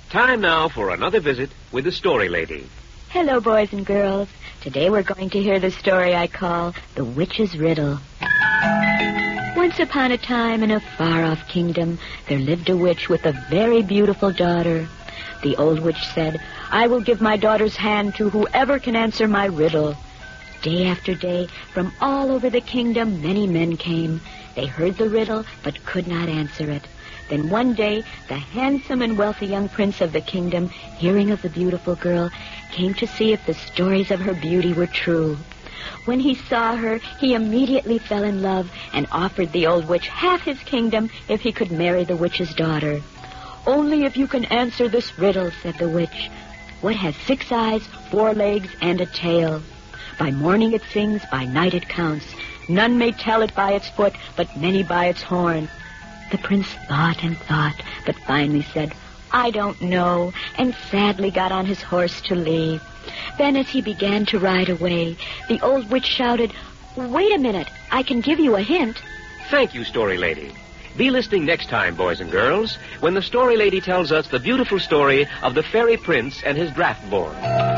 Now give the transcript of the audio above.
Time now for another visit with the Story Lady. Hello, boys and girls. Today we're going to hear the story I call The Witch's Riddle. Once upon a time in a far-off kingdom, there lived a witch with a very beautiful daughter. The old witch said, "I will give my daughter's hand to whoever can answer my riddle." Day after day, from all over the kingdom, many men came. They heard the riddle, but could not answer it. Then one day, the handsome and wealthy young prince of the kingdom, hearing of the beautiful girl, came to see if the stories of her beauty were true. When he saw her, he immediately fell in love and offered the old witch half his kingdom if he could marry the witch's daughter. "Only if you can answer this riddle," said the witch. "What has 6 eyes, 4 legs, and a tail? By morning it sings, by night it counts. None may tell it by its foot, but many by its horn." The prince thought and thought, but finally said, "I don't know," and sadly got on his horse to leave. Then as he began to ride away, the old witch shouted, "Wait a minute, I can give you a hint." Thank you, Story Lady. Be listening next time, boys and girls, when the Story Lady tells us the beautiful story of the fairy prince and his draft board.